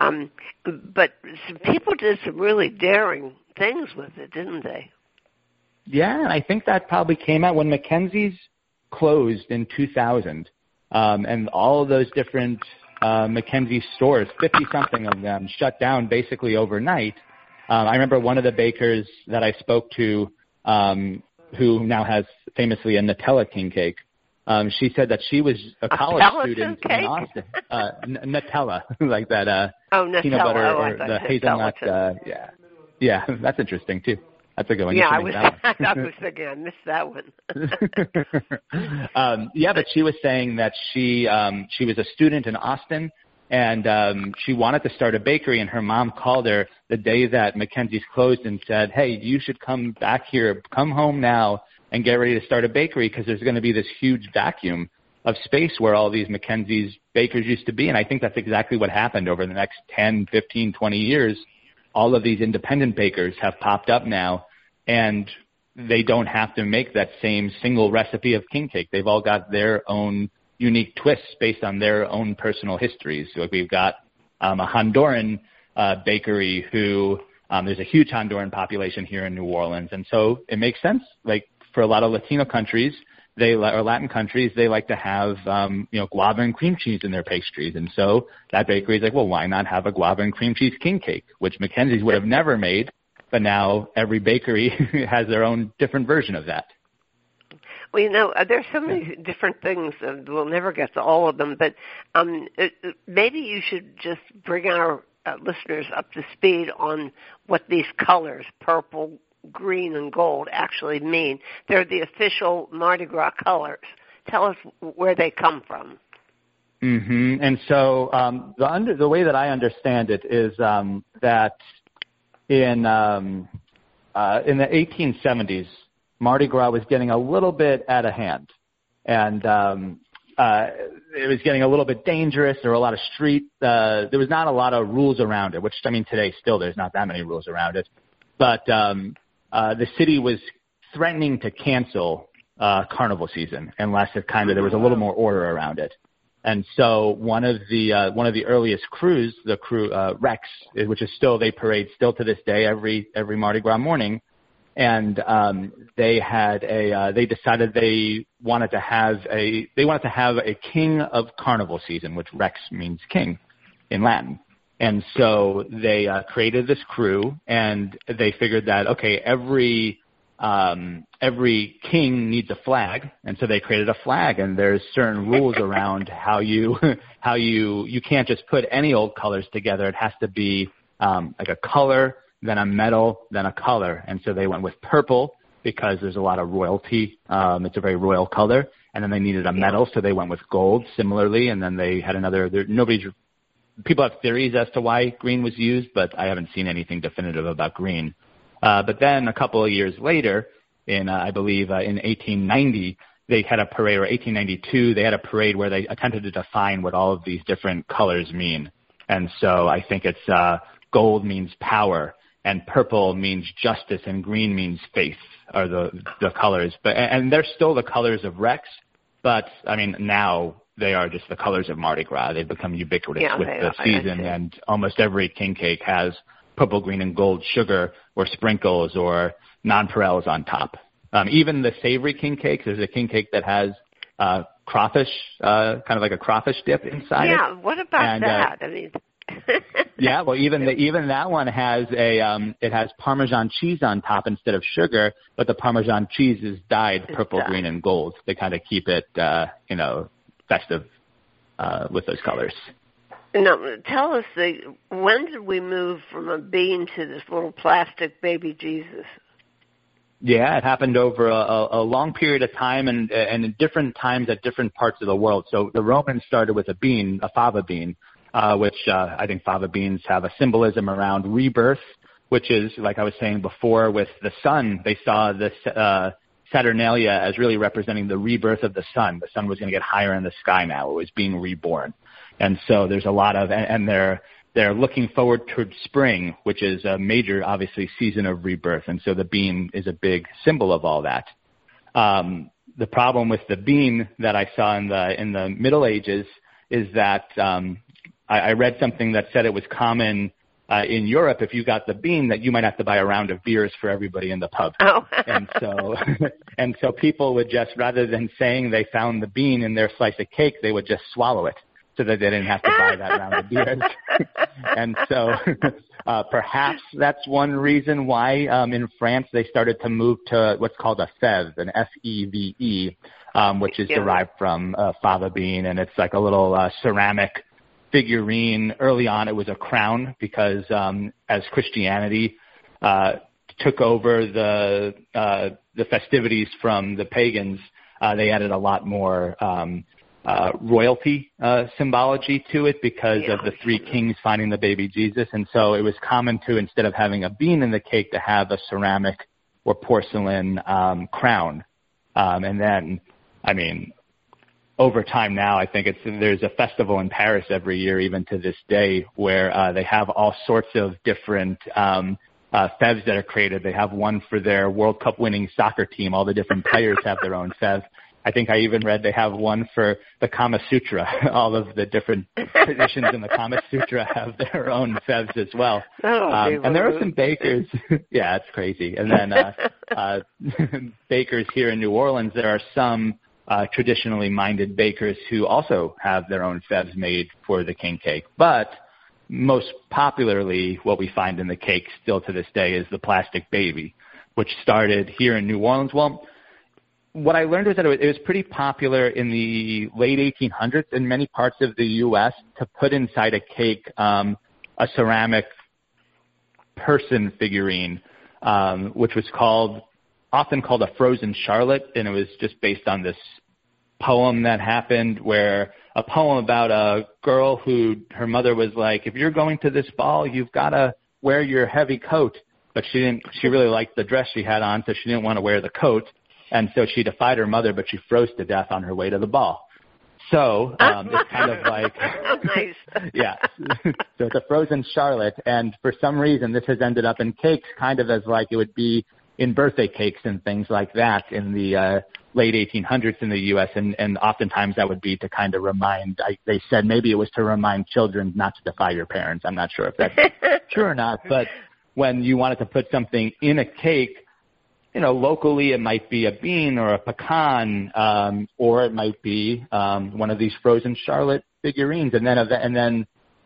But some people did some really daring things with it, didn't they? Yeah, I think that probably came out when Mackenzie's closed in 2000, and all of those different Mackenzie's stores, 50-something of them, shut down basically overnight. I remember one of the bakers that I spoke to, who now has famously a Nutella king cake. She said that she was a college student in Austin. Nutella, like that peanut butter or the hazelnut. Yeah, that's interesting too. That's a good one. Yeah, I was thinking I missed that one. But she was saying that she was a student in Austin, and she wanted to start a bakery, and her mom called her the day that Mackenzie's closed and said, hey, you should come back here, come home now, and get ready to start a bakery because there's going to be this huge vacuum of space where all these Mackenzie's bakers used to be. And I think that's exactly what happened over the next 10, 15, 20 years. All of these independent bakers have popped up now, and they don't have to make that same single recipe of king cake. They've all got their own unique twists based on their own personal histories. So we've got a Honduran bakery who there's a huge Honduran population here in New Orleans. And so it makes sense. Like for a lot of Latino countries, or Latin countries, they like to have, guava and cream cheese in their pastries. And so that bakery is like, well, why not have a guava and cream cheese king cake, which Mackenzie's would have never made. But now every bakery has their own different version of that. Well, there's so many different things, and we'll never get to all of them, but maybe you should just bring our listeners up to speed on what these colors, purple, green, and gold, actually mean. They're the official Mardi Gras colors. Tell us where they come from. Mm-hmm. And so the way that I understand it is that in in the 1870s, Mardi Gras was getting a little bit out of hand, and it was getting a little bit dangerous. There were a lot of there was not a lot of rules around it, which, I mean, today still there's not that many rules around it. But the city was threatening to cancel carnival season unless there was a little more order around it. And so one of the earliest crews, the crew Rex, which is still, they parade still to this day every Mardi Gras morning. And they decided they wanted to have a king of carnival season, which Rex means king in Latin. And so they created this crew, and they figured that, okay, every king needs a flag, and so they created a flag, and there's certain rules around how you can't just put any old colors together. It has to be like a color, then a metal, then a color. And so they went with purple because there's a lot of royalty. It's a very royal color. And then they needed a metal, so they went with gold similarly. And then they had people have theories as to why green was used, but I haven't seen anything definitive about green. But then a couple of years later, I believe in 1890, they had a parade, or 1892, they had a parade where they attempted to define what all of these different colors mean. And so I think it's gold means power, and purple means justice, and green means faith, are the colors. And they're still the colors of Rex, but I mean, now they are just the colors of Mardi Gras. They've become ubiquitous with the season, and almost every king cake has purple, green, and gold sugar or sprinkles or nonpareils on top. Even the savory king cakes, there's a king cake that has crawfish, kind of like a crawfish dip inside it. Yeah, what about that? I mean... Yeah, well, even that one has it has Parmesan cheese on top instead of sugar, but the Parmesan cheese is dyed purple, green, and gold. They kind of keep it, festive with those colors. Now, tell us, when did we move from a bean to this little plastic baby Jesus? Yeah, it happened over a long period of time and in different times at different parts of the world. So the Romans started with a fava bean. Which I think fava beans have a symbolism around rebirth, which is, like I was saying before, with the sun. They saw this Saturnalia as really representing the rebirth of the sun. The sun was going to get higher in the sky now. It was being reborn. And so there's a lot of, and they're looking forward towards spring, which is a major, obviously, season of rebirth. And so the bean is a big symbol of all that. The problem with the bean that I saw in the Middle Ages is that I read something that said it was common in Europe, if you got the bean, that you might have to buy a round of beers for everybody in the pub. Oh. and so people would just, rather than saying they found the bean in their slice of cake, they would just swallow it so that they didn't have to buy that round of beers. And so perhaps that's one reason why in France they started to move to what's called a fève, an F-E-V-E, which is derived from fava bean, and it's like a little ceramic figurine. Early on it was a crown because as Christianity took over the festivities from the pagans, they added a lot more royalty symbology to it because of the three kings finding the baby Jesus. And so it was common to, instead of having a bean in the cake, to have a ceramic or porcelain crown. And then, I mean, over time now, I think there's a festival in Paris every year, even to this day, where they have all sorts of different fèves that are created. They have one for their World Cup winning soccer team. All the different players have their own fève. I think I even read they have one for the Kama Sutra. All of the different traditions in the Kama Sutra have their own fèves as well. And there are some bakers. Yeah, it's crazy. And then bakers here in New Orleans, there are some traditionally minded bakers who also have their own fèves made for the king cake. But most popularly, what we find in the cake still to this day is the plastic baby, which started here in New Orleans. Well, what I learned was that it was pretty popular in the late 1800s in many parts of the U.S. to put inside a cake a ceramic person figurine, which was often called a frozen Charlotte, and it was just based on this poem that happened, where a poem about a girl who her mother was like, if you're going to this ball, you've got to wear your heavy coat. but she really liked the dress she had on, so she didn't want to wear the coat. And so she defied her mother, but she froze to death on her way to the ball. So it's kind of like, nice. Yeah. So it's a frozen Charlotte, and for some reason this has ended up in cakes, kind of as like it would be in birthday cakes and things like that in the late 1800s in the U.S. And oftentimes that would be to kind of remind. They said maybe it was to remind children not to defy your parents. I'm not sure if that's true or not, but when you wanted to put something in a cake, locally it might be a bean or a pecan, or it might be one of these frozen Charlotte figurines. And then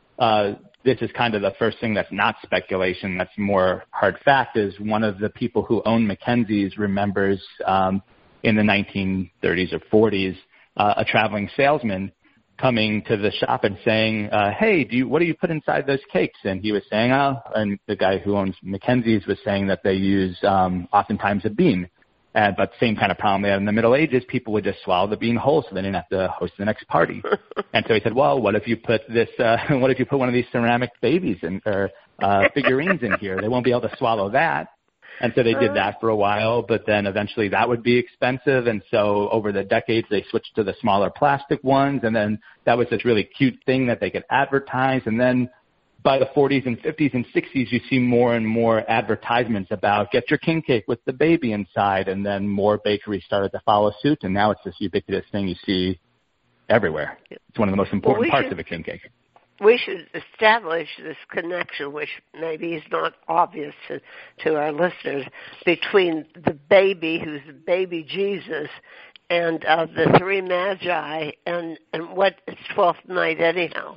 this is kind of the first thing that's not speculation, that's more hard fact, is one of the people who owned Mackenzie's remembers in the 1930s or 40s a traveling salesman coming to the shop and saying, hey, what do you put inside those cakes? And he was saying, and the guy who owns Mackenzie's was saying that they use oftentimes a bean. But same kind of problem they had in the Middle Ages. People would just swallow the bean whole, so they didn't have to host the next party. And so he said, well, what if you put one of these ceramic babies or figurines in here? They won't be able to swallow that. And so they did that for a while, but then eventually that would be expensive. And so over the decades, they switched to the smaller plastic ones. And then that was this really cute thing that they could advertise. And then by the 40s and 50s and 60s, you see more and more advertisements about get your king cake with the baby inside. And then more bakeries started to follow suit. And now it's this ubiquitous thing you see everywhere. It's one of the most important parts of a king cake. We should establish this connection, which maybe is not obvious to our listeners, between the baby, who's the baby Jesus, and the three magi, and what is 12th night anyhow?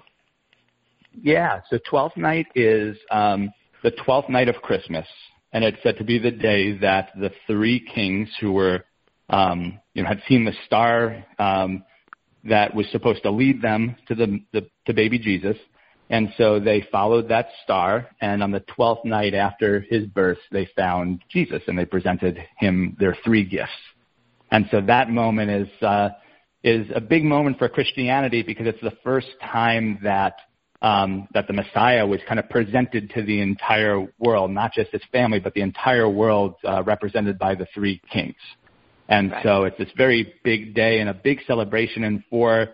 Yeah, so 12th night is the 12th night of Christmas, and it's said to be the day that the three kings who were, had seen the star that was supposed to lead them to baby Jesus. And so they followed that star, and on the 12th night after his birth, they found Jesus, and they presented him their three gifts. And so that moment is a big moment for Christianity, because it's the first time that the Messiah was kind of presented to the entire world, not just his family, but the entire world represented by the three kings. And so it's this very big day and a big celebration. And for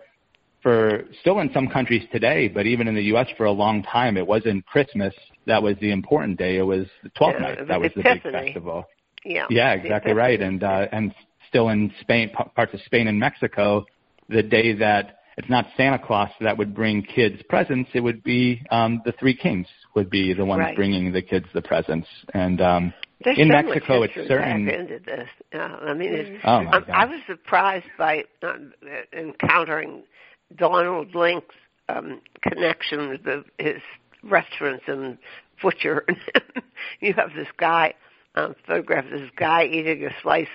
still in some countries today, but even in the U.S. for a long time, it wasn't Christmas that was the important day. It was the 12th night that was the big festival. Yeah, exactly right. And still in Spain, parts of Spain and Mexico, the day that it's not Santa Claus that would bring kids presents, it would be the three kings would be the ones bringing the kids the presents. And there's in so Mexico, much it's certain. Into this. I mean, I was surprised by encountering Donald Link's connection with his restaurants and butcher. You have this guy photograph this guy eating a slice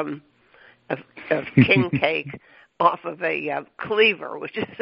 of king cake off of a cleaver, which is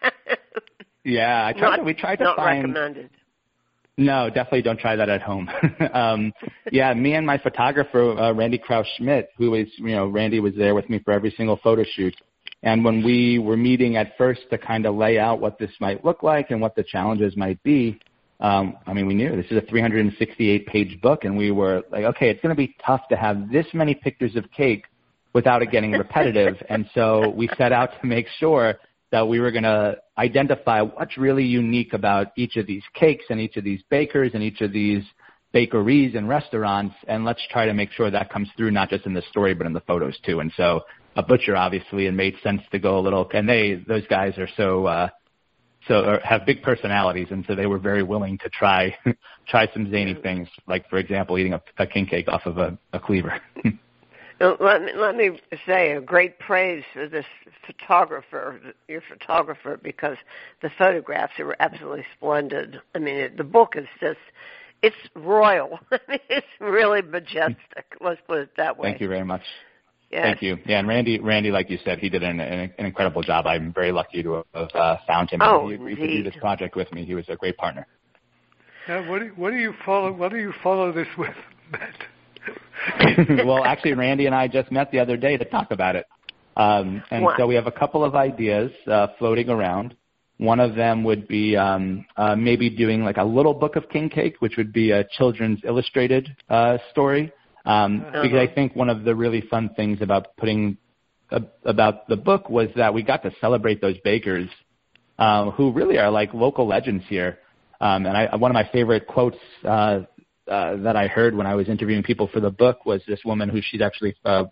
we tried to not find. Recommended. No, definitely don't try that at home. Me and my photographer, Randy Kraus-Schmidt, who is, Randy was there with me for every single photo shoot. And when we were meeting at first to kind of lay out what this might look like and what the challenges might be, we knew this is a 368-page book, and we were like, okay, it's going to be tough to have this many pictures of cake without it getting repetitive. And so we set out to make sure that we were going to identify what's really unique about each of these cakes and each of these bakers and each of these bakeries and restaurants, and let's try to make sure that comes through not just in the story but in the photos too. And so a butcher, obviously, it made sense to go a little, and those guys are have big personalities, and so they were very willing to try some zany things, like, for example, eating a king cake off of a cleaver. Let me say a great praise for this your photographer, because the photographs are absolutely splendid. I mean, the book is it's royal. I mean, it's really majestic. Let's put it that way. Thank you very much. Yes. Thank you. Yeah, and Randy, like you said, he did an incredible job. I'm very lucky to have found him. Oh, he agreed to do this project with me. He was a great partner. Now, what do you follow this with, Matt? Well, actually, Randy and I just met the other day to talk about it. So we have a couple of ideas floating around. One of them would be maybe doing like a little book of king cake, which would be a children's illustrated story. Because I think one of the really fun things about about the book was that we got to celebrate those bakers who really are like local legends here. And one of my favorite quotes that I heard when I was interviewing people for the book was this woman who she's actually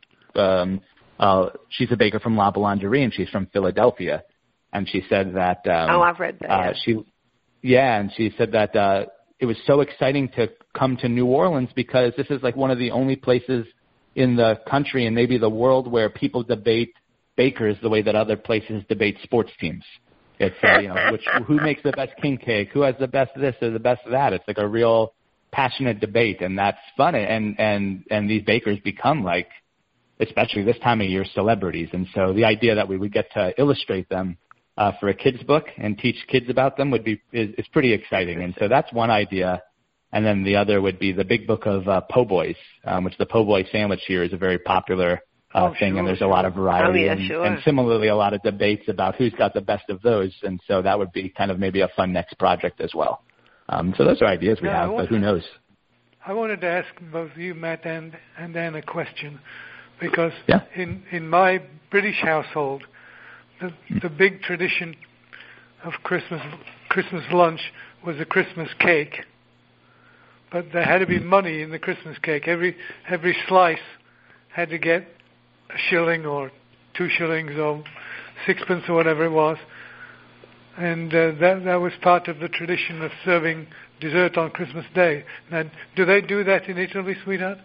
she's a baker from La Boulangerie, and she's from Philadelphia. And she said that I've read that. and she said that it was so exciting to come to New Orleans because this is like one of the only places in the country and maybe the world where people debate bakers the way that other places debate sports teams. It's who makes the best king cake, who has the best this or the best that. It's like a real passionate debate, and that's fun. And these bakers become like, especially this time of year, celebrities. And so the idea that we would get to illustrate them for a kid's book and teach kids about them is pretty exciting. And so that's one idea. And then the other would be the big book of po' boys, which the po' boy sandwich here is a very popular thing, and there's a lot of variety. And similarly, a lot of debates about who's got the best of those. And so that would be kind of maybe a fun next project as well. So those are ideas we have, but who knows? I wanted to ask both you, Matt, and Dan a question, because in my British household, the big tradition of Christmas lunch was a Christmas cake, but there had to be money in the Christmas cake. Every slice had to get a shilling or 2 shillings or 6pence or whatever it was, and that was part of the tradition of serving dessert on Christmas Day. Now, do they do that in Italy, sweetheart?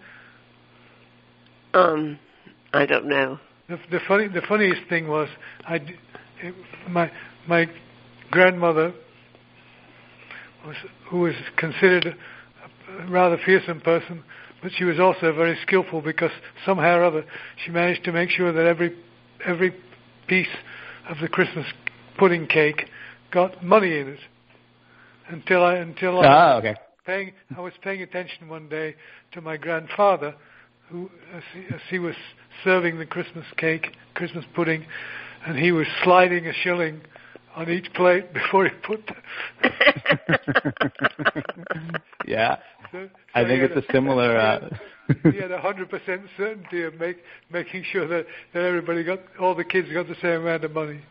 I don't know. The funniest thing was my grandmother who was considered a rather fearsome person, but she was also very skillful because somehow or other she managed to make sure that every piece of the Christmas pudding cake got money in it. Until I was paying attention one day to my grandfather, who as he was serving the Christmas pudding, and he was sliding a shilling on each plate before he put Yeah. So I think it's a similar... He had 100% certainty of making sure that all the kids got the same amount of money.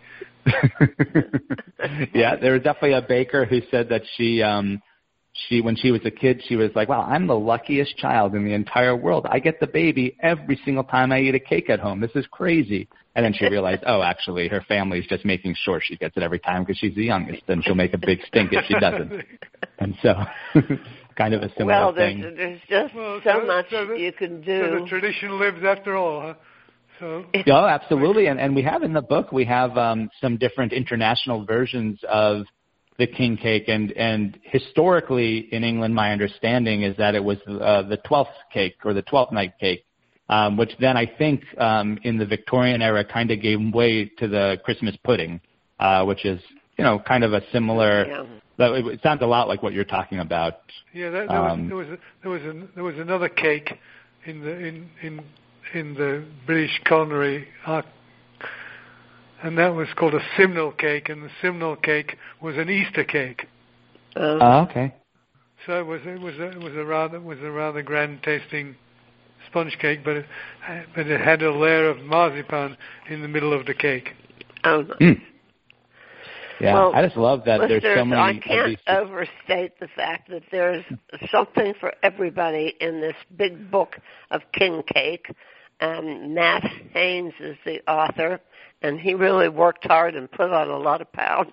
Yeah, there was definitely a baker who said that she when she was a kid, she was like, wow, I'm the luckiest child in the entire world. I get the baby every single time I eat a cake at home. This is crazy. And then she realized, actually, her family's just making sure she gets it every time because she's the youngest, and she'll make a big stink if she doesn't. And so, kind of a similar thing. There's just so much you can do. So the tradition lives after all, huh? So. Oh, absolutely. And we have in the book, we have some different international versions of the king cake. And historically in England, my understanding is that it was the 12th cake or the 12th night cake, which then I think in the Victorian era kind of gave way to the Christmas pudding, which is, kind of a similar... It sounds a lot like what you're talking about. Yeah, there was another cake in the British culinary art, and that was called a simnel cake, and the simnel cake was an Easter cake. Okay. So it was a rather grand tasting sponge cake, but it had a layer of marzipan in the middle of the cake. Oh. Yeah, well, I just love that there's so many. I can't overstate the fact that there's something for everybody in this big book of king cake. Matt Haynes is the author, and he really worked hard and put on a lot of pounds.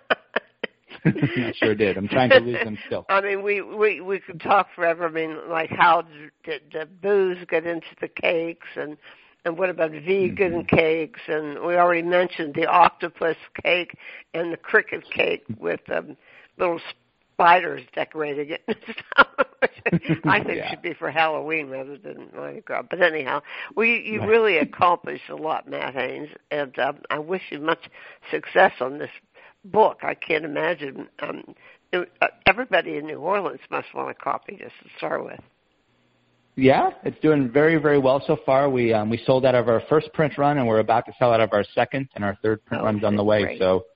I sure did. I'm trying to lose them still. I mean, we could talk forever. I mean, like how did the booze get into the cakes, and what about vegan cakes? And we already mentioned the octopus cake and the cricket cake with little spiders decorating it. I think should be for Halloween rather than Mardi Gras. But anyhow, you really accomplished a lot, Matt Haynes, and I wish you much success on this book. I can't imagine. Everybody in New Orleans must want a copy just to start with. Yeah, it's doing very, very well so far. We sold out of our first print run, and we're about to sell out of our second, and our third print run's on the way. Great. So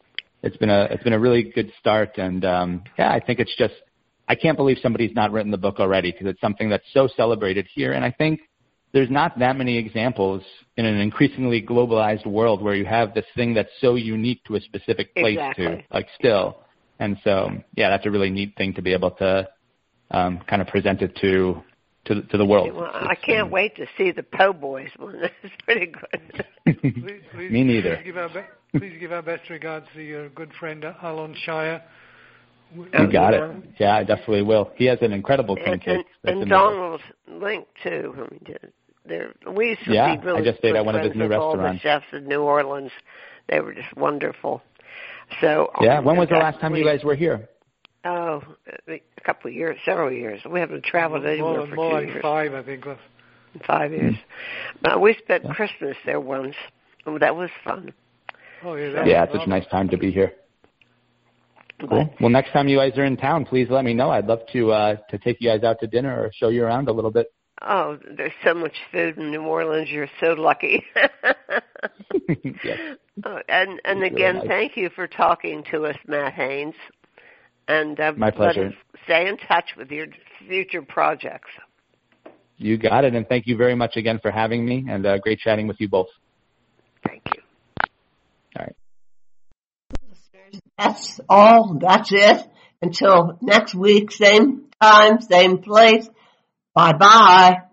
it's been a really good start. And I think it's just, I can't believe somebody's not written the book already, because it's something that's so celebrated here. And I think there's not that many examples in an increasingly globalized world where you have this thing that's so unique to a specific place still. And so, that's a really neat thing to be able to kind of present it to the world. Well, I can't wait to see the Po' Boys one. It's pretty good. Please, Me neither. Please give our best regards to your good friend Alon Shire. You got it. Yeah, I definitely will. He has an incredible king cake. And Donald Link, too. I mean, we used to be really I just stayed at one of his new restaurants. All the chefs in New Orleans. They were just wonderful. So when was the last time you guys were here? Oh, a couple of years, several years. We haven't traveled anywhere for 2 years. More like 5, I think. 5 years. We spent Christmas there once. Oh, that was fun. Oh, it's such a nice time to be here. Cool. Well, next time you guys are in town, please let me know. I'd love to take you guys out to dinner or show you around a little bit. Oh, there's so much food in New Orleans. You're so lucky. Yes. And again, thank you for talking to us, Matt Haynes. And my pleasure. Let us stay in touch with your future projects. You got it, and thank you very much again for having me, and great chatting with you both. Thank you. All right. That's all. That's it. Until next week, same time, same place. Bye-bye.